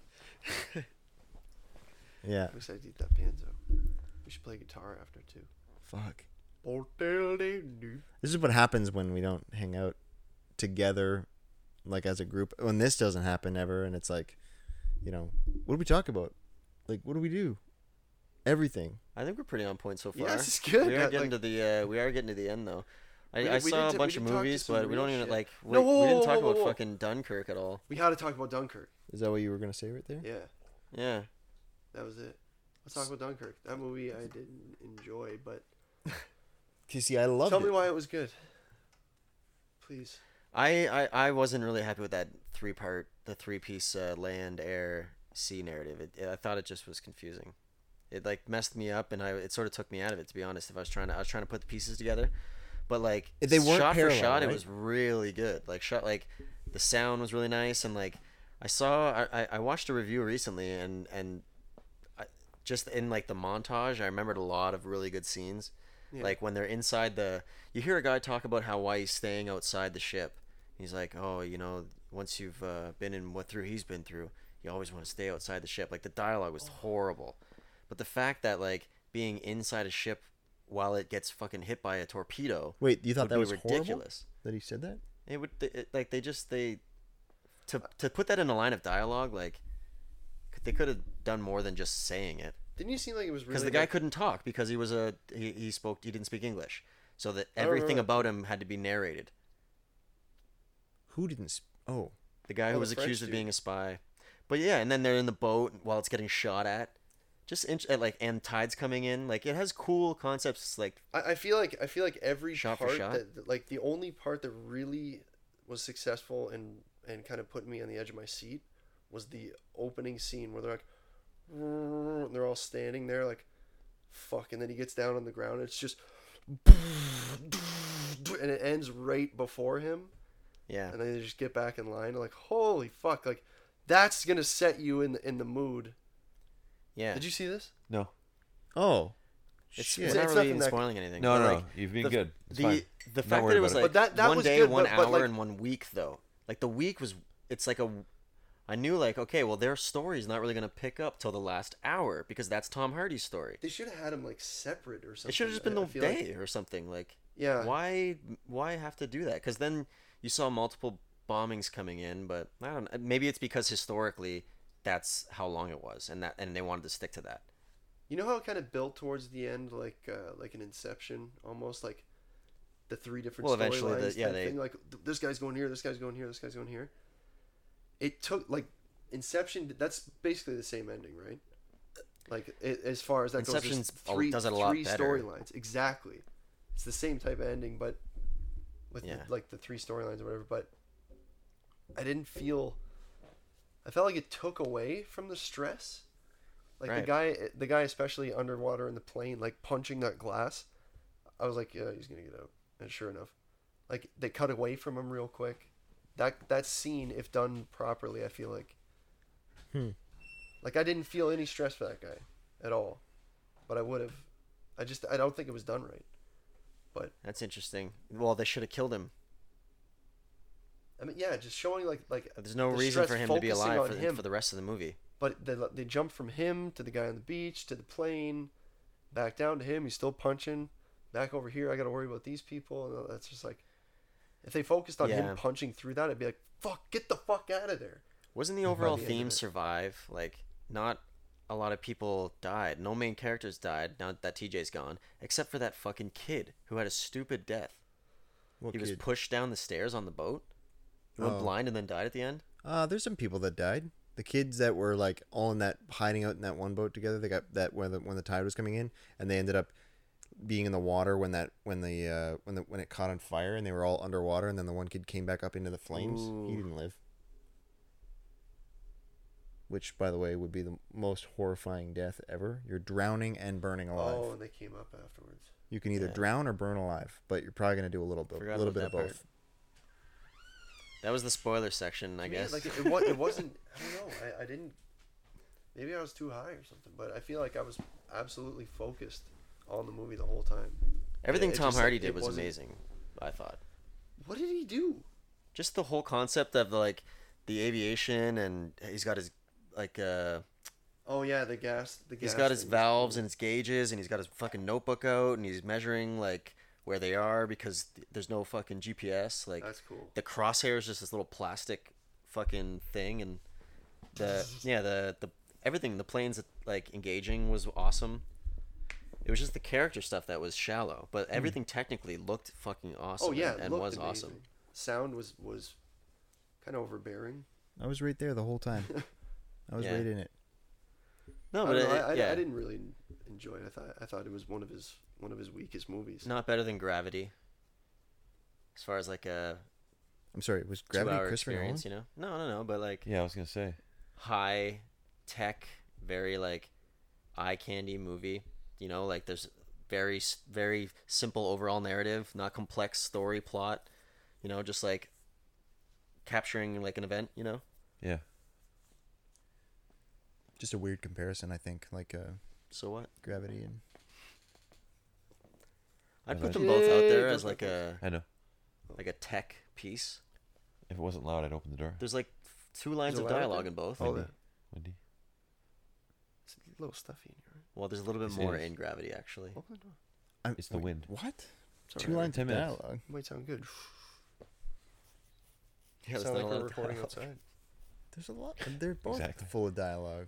Yeah. I wish I'd eat that panzo. We should play guitar after too. Fuck. This This is what happens when we don't hang out together, like as a group. When this doesn't happen ever, and it's like, you know, what do we talk about? Like, what do we do? Everything. I think we're pretty on point so far. Yes, it's good. We are Got, getting like- to the uh, we are getting to the end though. I, We- I we saw didn't a t- bunch we of didn't talk to movies, some but we don't real even shit. like we, No, we whoa, didn't whoa, talk whoa, about whoa. fucking Dunkirk at all. We had to talk about Dunkirk. Is that what you were gonna say right there? Yeah, Yeah. that was it. Let's talk about Dunkirk. That movie I didn't enjoy, but You see, I loved tell it. me why it was good. Please. I, I, I wasn't really happy with that three part the three piece uh, land air sea narrative. It, it, I thought it just was confusing. It like messed me up, and I it sort of took me out of it. To be honest, if I was trying to I was trying to put the pieces together, but like They weren't shot parallel, for shot, right? it was really good. Like shot like the sound was really nice, and like I saw I, I- I watched a review recently, and and I, just in like the montage, I remembered a lot of really good scenes. Yeah. Like when they're inside the, you hear a guy talk about how why he's staying outside the ship. He's like, oh, you know, once you've uh, been in what through he's been through, you always want to stay outside the ship. Like the dialogue was horrible, but the fact that like being inside a ship while it gets fucking hit by a torpedo Wait, you thought would that be was ridiculous. horrible? That he said that? It would it, like they just they to to put that in a line of dialogue like they could have done more than just saying it. Didn't you seem like it was really Because the guy like- couldn't talk because he was a he, he spoke he didn't speak English, so that I don't everything remember. about him had to be narrated. Who didn't? Sp- oh, The guy Oh, who the was French accused of dude. being a spy, but yeah, and then they're in the boat while it's getting shot at, just in, at, like and tides coming in, like it has cool concepts like I, I feel like I feel like every Shot for part shot? that that- like the only part that really was successful and and kind of put me on the edge of my seat was the opening scene where they're like and they're all standing there like fuck, and then he gets down on the ground. It's just and it ends right before him, yeah. and then they just get back in line. Like holy fuck, like that's gonna set you in the, in the mood. Yeah, Did you see this? No, oh, it's, shit. it's It's not nothing really even that- spoiling anything. no, but, no. like, You've been the, good. It's the fine. the Not fact that worried it was about like it. But that- that one was day, good, one but- but, hour, like- and one week though. Like the week was, it's like a. I knew like okay, well their story's not really gonna pick up till the last hour because that's Tom Hardy's story. They should have had him like separate or something. It should have just been I- the I feel like- day or something. Like Yeah. why why have to do that? Because then you saw multiple bombings coming in, but I don't know. Maybe it's because historically that's how long it was, and that and they wanted to stick to that. You know how it kind of built towards the end, like uh, like an Inception, almost like the three different Well, eventually the- storylines yeah, type they- thing. Like th- this guy's going here, this guy's going here, this guy's going here. It took like Inception. That's basically the same ending, right? Like it, as far as that Inception's goes, there's three does it a lot three better. storylines exactly. It's the same type of ending, but with Yeah. the, like the three storylines or whatever. But I didn't feel. I felt like it took away from the stress. Like the Right. guy, the guy especially underwater in the plane, like punching that glass. I was like, yeah, he's gonna get out. And sure enough, like they cut away from him real quick. That that scene, if done properly, I feel like. Hmm. Like I didn't feel any stress for that guy at all, but I would have. I just I don't think it was done right. But That's interesting. Well, they should have killed him. I mean, yeah, just showing like like. There's no the reason stress for him to be focusing alive on for the, him. for the rest of the movie. But they they jump from him to the guy on the beach to the plane, back down to him. He's still punching. Back over here, I got to worry about these people. And that's just like, if they focused on Yeah. him punching through that, I'd be like, "Fuck, get the fuck out of there." Wasn't the overall the end of theme it. survive? Like, not a lot of people died. No main characters died now that T J's gone, except for that fucking kid who had a stupid death. What He was kid? pushed down the stairs on the boat. He went Oh. blind and then died at the end. Uh, there's some people that died. The kids that were like all in that hiding out in that one boat together. They got that when the when the tide was coming in, and they ended up being in the water when that when the uh, when the when it caught on fire, and they were all underwater. And then the one kid came back up into the flames. Ooh. He didn't live. Which, by the way, would be the most horrifying death ever. You're drowning and burning alive. Oh, and they came up afterwards. You can either Yeah. drown or burn alive, but you're probably gonna do a little bit, Forgot a little about bit of that both. part. That was the spoiler section, I To me, guess. like it, it, wa- it wasn't. I don't know. I, I didn't. Maybe I was too high or something, but I feel like I was absolutely focused on the movie the whole time. Everything it Tom just, like, Hardy it did was wasn't- amazing, I thought. What did he do? Just the whole concept of like the aviation, and he's got his like uh Oh yeah, the gas. The gas. he's got his thing was valves cool. and his gauges, and he's got his fucking notebook out, and he's measuring like where they are because th- there's no fucking G P S. Like That's cool. the crosshair is just this little plastic fucking thing, and the yeah the the everything the planes like engaging was awesome. It was just the character stuff that was shallow, but everything technically looked fucking awesome. Oh yeah, and, it and looked was amazing. awesome. Sound was was kind of overbearing. I was right there the whole time. I was Yeah. right in it. No, I, but don't know, it- I, I, yeah, I didn't really enjoy it. I thought I thought it was one of his one of his weakest movies. not better than Gravity. As far as like a I'm sorry. It was Gravity, two-hour Christopher Nolan. experience, you know? No, no, no, but like Yeah, I was gonna say. high tech, very like eye candy movie. You know, like there's very s- very simple overall narrative, not complex story plot. You know, just like capturing like an event. You know. Yeah. Just a weird comparison, I think, like uh, So what? Gravity and I'd Yeah, put but- them both out Yeah, there it as does like look a I know. like a tech piece. If it wasn't loud, I'd open the door. There's like two lines Is it of loud dialogue there? in both. Oh, Windy. yeah. Windy. It's a little stuffy in here. Well, there's a little bit Yes, more it is. in Gravity actually. Open the door. I'm, It's the wait, wind. What? It's Two alright. lines Ten of minutes. dialogue. Might sound good. Yeah, there's sound not like a we're lot of recording dialogue. outside. There's a lot. They're both Exactly. full of dialogue.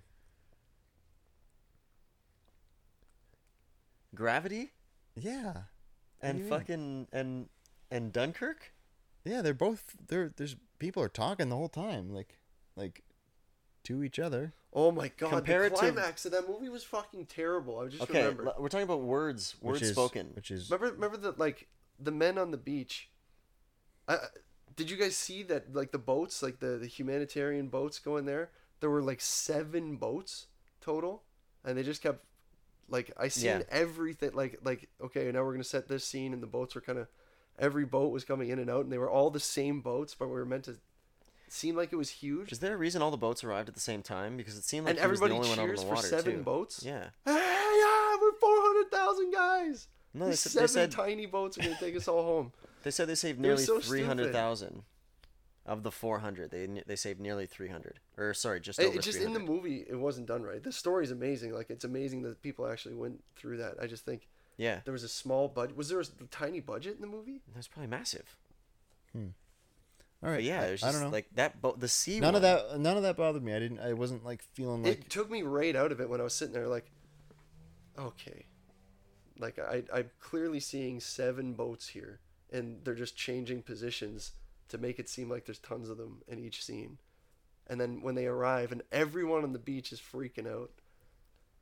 Gravity Yeah. and do you mean? fucking and and Dunkirk. Yeah, they're both. They're there's people are talking the whole time, like, like, to each other. Oh my god, Compare it the to- climax of that movie was fucking terrible. I just Okay, remembered. l- we're talking about words, words which is, spoken. Which is Remember, remember the like the men on the beach. I, I- did you guys see that? Like the boats, like the, the humanitarian boats going there. There were like seven boats total, and they just kept like I seen Yeah. everything. Like like okay, now we're gonna set this scene, and the boats were kind of every boat was coming in and out, and they were all the same boats, but we were meant to seem like it was huge. Is there a reason all the boats arrived at the same time? Because it seemed like and he was the everybody only one out on cheers the for water seven too. boats. Yeah. Hey, yeah, we're four hundred thousand guys. No, they These said, seven they said tiny boats are gonna take us all home. they said they saved They were nearly so three hundred thousand of the four hundred. They ne- they saved nearly three hundred. Or sorry, just It, over it just in the three hundred. movie, it wasn't done right. The story's amazing. Like it's amazing that people actually went through that. I just think Yeah, there was a small budget. Was there a s- tiny budget in the movie? that's probably massive. all right. But yeah, I, it was I just don't know. like that boat. The sea. none of one, that. None of that bothered me. I didn't. I wasn't like feeling like. It took me right out of it when I was sitting there, like, okay, like I I'm clearly seeing seven boats here, and they're just changing positions to make it seem like there's tons of them in each scene, and then when they arrive and everyone on the beach is freaking out,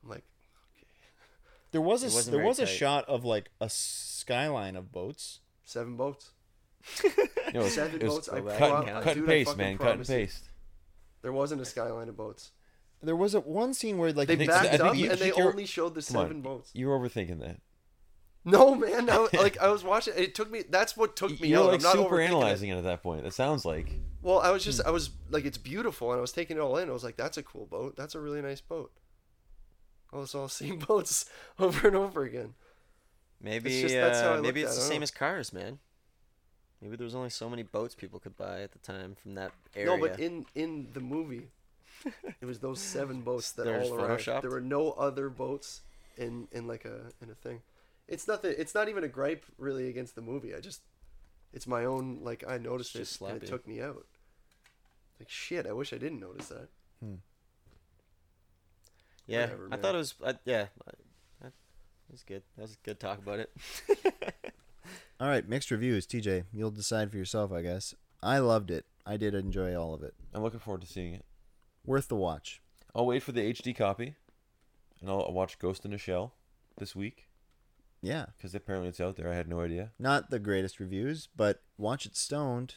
I'm like, There was a It wasn't there very was a tight. shot of like a skyline of boats. seven boats. You know, it was- Seven it was boats. I cut- cut, pro- and- I- cut dude, and I paste, fucking man. Cut and promise you. paste. There wasn't a skyline of boats. There was a one scene where like They think- backed I think up you- and they you're- only showed the Come on. seven boats. You're overthinking that. No, man. I, was- like I was watching. It took me. That's what took me You're out. like I'm not super overthinking analyzing it. it at that point. It sounds like. Well, I was just. I was like, it's beautiful, and I was taking it all in. I was like, that's a cool boat. That's a really nice boat. I was all seeing boats over and over again. Maybe just- that's how I uh, maybe looked it's at the it. I same don't as cars, man. Maybe there was only so many boats people could buy at the time from that area. No, but in in the movie, it was those seven boats that They're all just arrived. photoshopped? There were no other boats in in like a in a thing. It's nothing. It's not even a gripe really against the movie. I just, it's my own. Like I noticed It's just it and it slappy. took me out. Like shit. I wish I didn't notice that. yeah, whatever, I man. thought it was. Uh, yeah, I, I, it was good. That was good talk about it. All right, mixed reviews. T J, you'll decide for yourself, I guess. I loved it. I did enjoy all of it. I'm looking forward to seeing it. Worth the watch. I'll wait for the H D copy, and I'll watch Ghost in the Shell this week Yeah, because apparently it's out there. I had no idea. not the greatest reviews, but watch it stoned,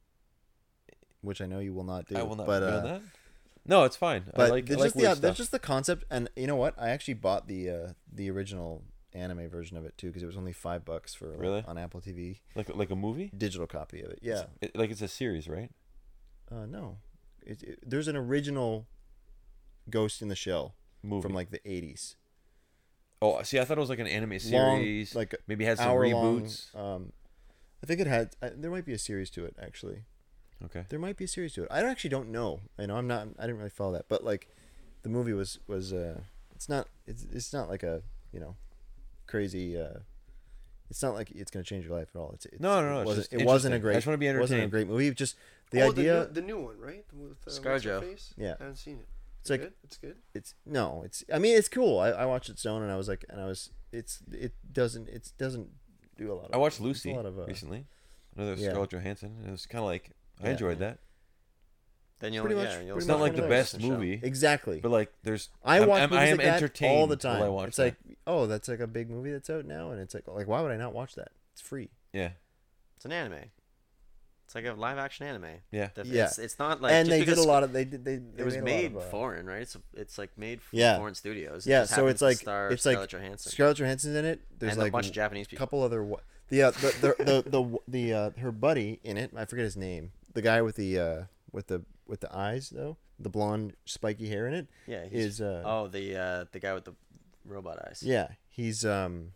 which I know you will not do. I will not But be uh, on that. No, it's fine. But I like, I there's like just the, weird uh, stuff. there's just the concept, and you know what? I actually bought the uh, the original anime version of it too because it was only five bucks for like, Really? on Apple T V, like like a movie. digital copy of it. Yeah. It, like it's a series, right? Uh, no, it, it, there's an original Ghost in the Shell Movie. from like the eighties. Oh, see, I thought it was like an anime Long, series. like maybe it had some hour long, reboots. um, I think it had. Uh, there might be a series to it actually. Okay. There might be a series to it. I don't- actually don't know. You know, I'm not. I didn't really follow that, but like, the movie was was. Uh, it's not. It's it's not like a you know, crazy. Uh, it's not like it's gonna change your life at all. It's, it's No, no, no, It it's wasn't. just It wasn't a interesting. I great. just wanna be It wasn't a entertained. great movie. Just the oh, idea. the new, the new one, right? With uh, Scarjo. what's her face? Yeah. I haven't seen it. It's like good? It's good. it's no. It's. I mean, it's cool. I, I watched it stone and I was like, and I was. It's. It doesn't. It doesn't do a lot. Of, I watched it's Lucy A lot of, uh, recently. Another yeah. Scarlett Johansson. And it was kind of like I Yeah. enjoyed that. Then you'll Pretty yeah, much- you'll pretty It's start not like the watching best Ghost in the Shell. movie, exactly. but like there's. I I'm- watch I'm- movies I am like that entertained all the while time. I watch it's that. like, oh, that's like a big movie that's out now, and it's like, like, why would I not watch that? It's free. Yeah. It's an anime. It's like a live action anime. Yeah. The- Yeah. It's, it's not like and just they did because a lot of they did they. It they was made, made a lot of, uh, foreign, right? It's it's like made from Yeah. foreign studios. It Yeah, just so happens it's to like star it's like Scarlett Johansson Scarlett Johansson's in it. There's and like a bunch of a Japanese people. couple other. wa- The uh, the the the the, the uh, her buddy in it. I forget his name. The guy with the uh, with the with the eyes though, the blonde spiky hair in it. Yeah, he's, Is uh oh the uh, the guy with the robot eyes. yeah, he's um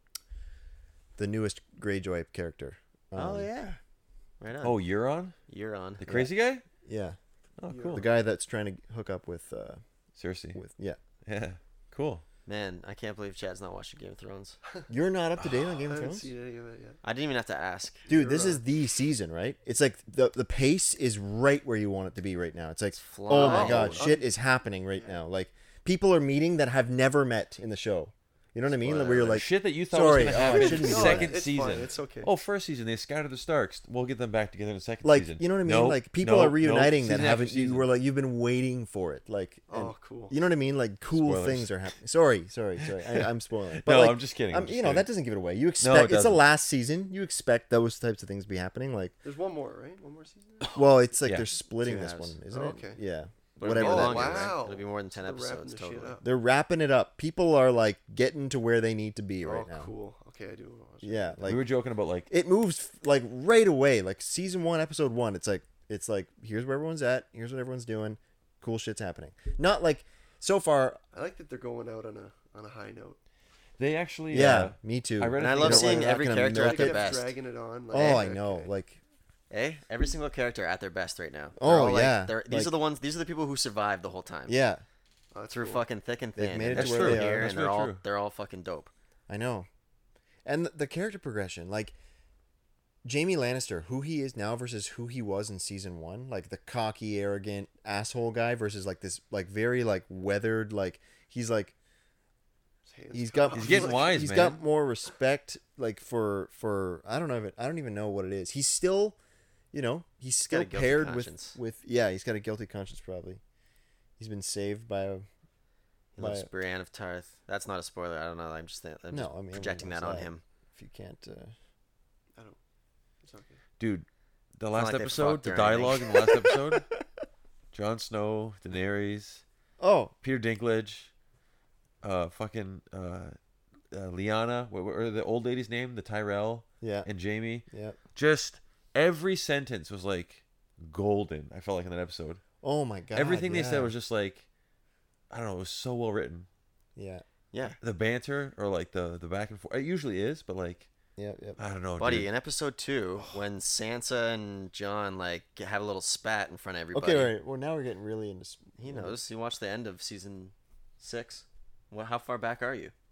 the newest Greyjoy character. Um, Oh yeah. Right on. Oh, Euron, you're on. the crazy guy. yeah, Oh, Yeah. cool. the guy that's trying to hook up with uh Seriously. with yeah. Yeah. Cool. Man, I can't believe Chad's not watching Game of Thrones. You're not up to date on I Game of haven't Thrones? seen any of it yet. I didn't even have to ask. Dude, You're this right. is the season, right? It's like the the pace is right where you want it to be right now. It's like, It's oh my flying. god, Oh, shit is happening right now. Like people are meeting that have never met in the show. You know what I mean? Like, where you're like, Shit that you thought sorry, was oh, gonna I happen in shouldn't the be No, doing second it's season. fine, it's okay. Oh, first season they scattered the Starks. We'll get them back together in the second like season. you know what I mean? No, like people no, are no, reuniting season that after haven't. You season. were like, you've been waiting for it. Like, and- Oh, cool. you know what I mean? Like cool Spoilers. things are happening. Sorry, sorry, sorry. I, I'm spoiling. it. But No, like, I'm just kidding. um, I'm just you know kidding. that doesn't give it away. You it expect it's the doesn't. last season. You expect those types of things to be happening. Like, There's one more, right? One more season. well, it's like Yeah. they're splitting Two this halves. one, isn't Oh, it? okay. Yeah. But Whatever it'll be that Oh, longer, is. right? wow. It'll be more than ten So they're wrapping episodes the shit total. up. They're wrapping it up. People are like getting to where they need to be right oh, now. cool. Okay, I do want to watch it. Yeah, like we were joking about like it moves like right away. Like season one, episode one. It's like it's like here's where everyone's at. Here's what everyone's doing. Cool shit's happening. Not like so far. I like that they're going out on a on a high note. they actually. Yeah, Uh, me too. I read And a I thing love about, seeing like, every not gonna character milk at They their it. kept best. dragging it on. Like, Oh, I okay, know. okay. Like Eh? Every single character at their best right now. Oh, They're all, like- yeah. they're, these Like- are the ones. These are the people who survived the whole time. yeah, Oh, that's Through cool. fucking thick and They've thin. made it and to they're where still they are. here, That's and they're very all true. they're all fucking dope. I know. And the, the character progression, like Jamie Lannister, who he is now versus who he was in season one, like the cocky, arrogant asshole guy versus like this, like very like weathered, like he's like His hands he's got cut He's off. getting Like, wise, he's man. got more respect like for for I don't know if it, I don't even know what it is. He's still, you know, he's got still a guilty paired with conscience. with yeah, he's got a guilty conscience probably. He's been saved by a He My- loves Brienne of Tarth. That's not a spoiler. I don't know. I'm just, I'm No, just I mean, projecting what's that on that? him. If you can't, uh, I don't. It's okay. Dude, the not last like they episode, fucked the or dialogue anything. in the last episode, Jon Snow, Daenerys, oh, Peter Dinklage, uh, fucking uh, uh, Lyanna, what, what are the old lady's name? The Tyrell yeah, and Jamie. yeah. Just every sentence was like golden. I felt like in that episode, Oh my god. everything they yeah. said was just like, I don't know, it was so well written. Yeah, Yeah. The banter or like the the back and forth, it usually is, but like yeah, yeah. I don't know, Buddy, dude. in episode two, when Sansa and John like have a little spat in front of everybody, Okay, right. Well, now we're getting really into. s- he knows. You watched the end of season six. Well, how far back are you?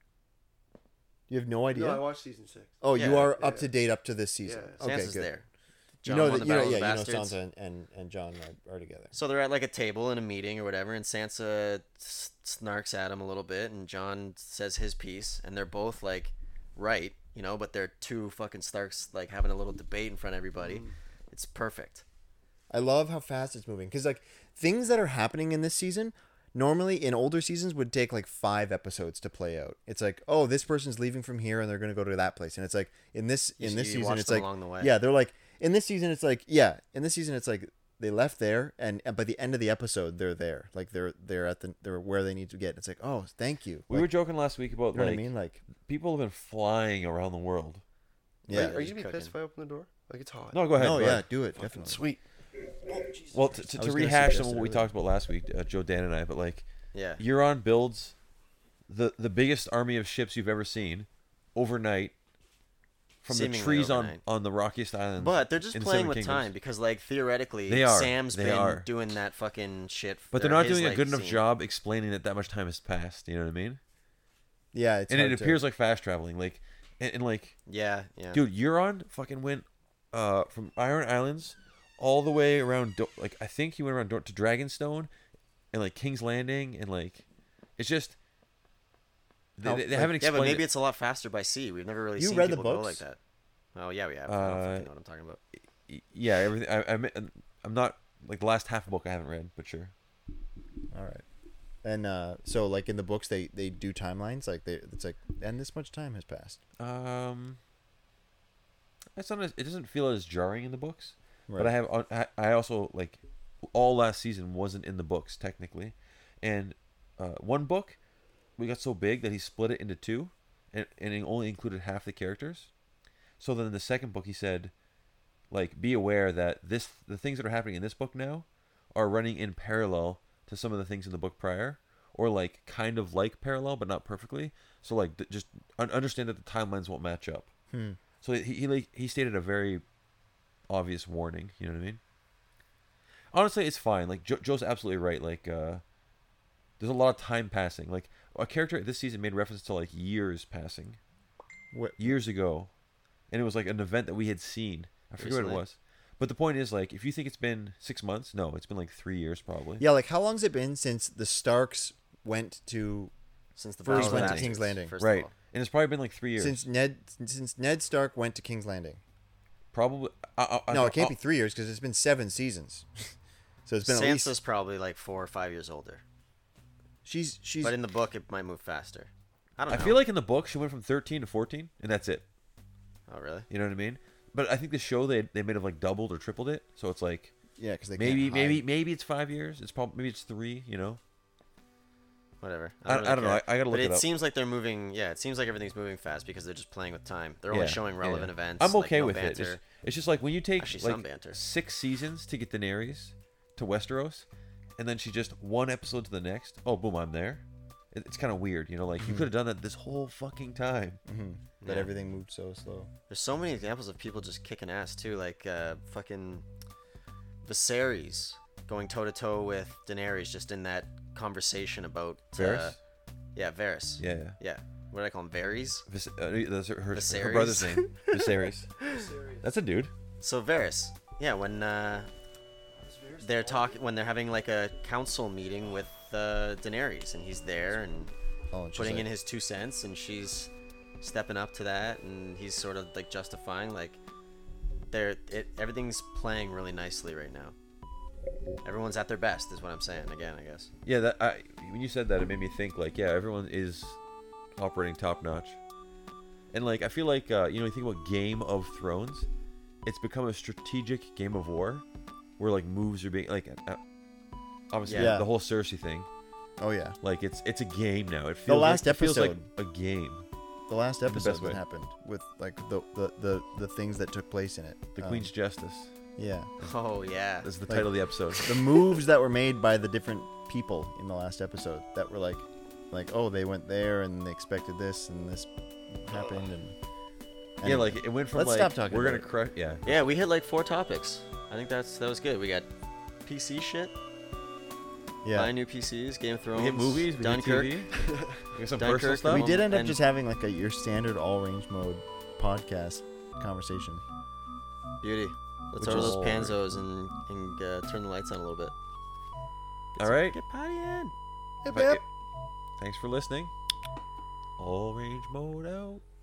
You have no idea. No, I watched season six. oh, you Yeah, are yeah. up to date up to this season. Yeah. Okay, Sansa's good. there. You John know won that. the You know, Battle yeah, of the you know Bastards. Sansa and, and, and John are, are together. So they're at like a table in a meeting or whatever, and Sansa s- snarks at him a little bit, and John says his piece, and they're both like right, you know, but they're two fucking Starks like having a little debate in front of everybody. It's perfect. I love how fast it's moving because like things that are happening in this season normally in older seasons would take like five episodes to play out. It's like, oh, this person's leaving from here and they're gonna go to that place, and it's like in this You- in this you season watch it's them like along the way. yeah, they're like in this season it's like yeah, in this season it's like they left there and, and by the end of the episode they're there, like they're they're at the they're where they need to get. It's like, oh, thank you. We Like, were joking last week about you know like what I mean? Like people have been flying around the world. yeah, Are, are you just gonna be cooking. pissed if I open the door? Like it's hot. No, go ahead. no, go yeah, ahead. do it definitely. Sweet. Well, to, I to, was to gonna rehash suggest some of it what we earlier. talked about last week, uh, Joe, Dan, and I, but like Yeah. Euron builds the the biggest army of ships you've ever seen overnight from Seemingly the trees overnight. on on the rockiest islands. But they're just in the playing Seven with Kingdoms. time because, like, theoretically, They are. Sam's They been are. doing that fucking shit. But they're or not his, doing a like, good enough scene. job explaining that that much time has passed. You know what I mean? Yeah, it's and it hard to- appears like fast traveling. Like, and, and like, Yeah, yeah. dude, Euron fucking went uh from Iron Islands all the way around. Do- like, I think he went around Do- to Dragonstone and like King's Landing, and like, it's just they, How- they, they like- haven't yeah, explained. but maybe it. it's a lot faster by sea. We've never really You seen read the people go books? like that. Oh yeah, we have. I don't Uh, fucking know what I'm talking about. Yeah, everything. I, I admit- I'm not like the last half of the book I haven't read, but sure. All right. And uh, so, like in the books, they, they do timelines. Like they, it's like, and this much time has passed. Um, it's not. As, it doesn't feel as jarring in the books, Right. but I have. I, I also like all last season wasn't in the books technically, and uh, one book we got so big that he split it into two, and and he only included half the characters. So then in the second book he said, like, be aware that this the things that are happening in this book now are running in parallel to some of the things in the book prior, or like kind of like parallel but not perfectly. So like th- just un- understand that the timelines won't match up. Hmm. So he he like he stated a very obvious warning. You know what I mean? Honestly, it's fine. Like jo- Joe's absolutely right. Like uh, there's a lot of time passing. Like a character this season made reference to like years passing, What, years ago, and it was like an event that we had seen. I forget what Recently? it was. But the point is, like, if you think it's been six months, no, it's been like three years probably. yeah, like how long's it been since the Starks went to Since the First Battle of went the to Bastards, King's Landing. first of Right, all. and it's probably been like three years. since Ned since Ned Stark went to King's Landing? Probably. I, I, No, I, it can't I'll- be three years because it's been seven seasons. So it's been at Sansa's least probably like four or five years older, she's she's but in the book it might move faster. I don't I know. feel like in the book she went from thirteen to fourteen, and that's it. Oh really? You know what I mean? But I think the show they they may have like doubled or tripled it, so it's like yeah because they maybe can't maybe hide. maybe it's five years. It's probably maybe it's three. You know? Whatever. I- really I don't know. care. I- I gotta look But it it up. seems like they're moving. Yeah, it seems like everything's moving fast because they're just playing with time. They're Yeah, only showing yeah, relevant yeah. events. I'm like, okay no with it. banter. It's, it's just like when you take Actually, like some banter. six seasons to get Daenerys to Westeros, and then she just one episode to the next. Oh, boom! I'm there. It, it's kind of weird, you know. Like you could have done that this whole fucking time. Mhm. That Yeah. everything moved so slow. There's so many examples of people just kicking ass too, like uh, fucking Viserys going toe to toe with Daenerys just in that conversation about uh, Varys? yeah, Varys. Yeah, yeah. Yeah. What do I call him? Varys? Vis- uh, that's her, her, her Viserys? brother's name, Viserys. That's a dude. So Varys. Yeah, when uh, they're talking, when they're having like a council meeting with uh, Daenerys, and he's there and Oh, and she's putting like, in his two cents, and she's stepping up to that, and he's sort of like justifying like they're it everything's playing really nicely right now. Everyone's at their best, is what I'm saying. Again, I guess. Yeah, that I when you said that, it made me think like, yeah, everyone is operating top notch, and like I feel like uh, you know, you think about Game of Thrones, it's become a strategic game of war, where like moves are being like, uh, obviously Yeah. the whole Cersei thing, Oh yeah. like it's it's a game now. It feels last like, it feels like episode. a game. The last the episode best that way. happened with like the, the the the things that took place in it. The Um, Queen's Justice. Yeah. Oh yeah. That's the Like- title of the episode. The moves that were made by the different people in the last episode that were like, like oh they went there and they expected this and this happened and. Yeah, Anyway. like it went from Let's like stop talking we're about gonna crush. Yeah, Yeah, we hit like four topics. I think that's that was good. We got P C shit, yeah. buy new P Cs, Game of Thrones, we get movies, we Dunkirk. get T V, we get some Dunkirk, personal stuff. We did end up and- just having like a your standard all range mode podcast conversation. Beauty. Let's Which order is- those panzos and and uh, turn the lights on a little bit. Get All some- right. Get partying. Hip, But- hip. Thanks for listening. All range mode out.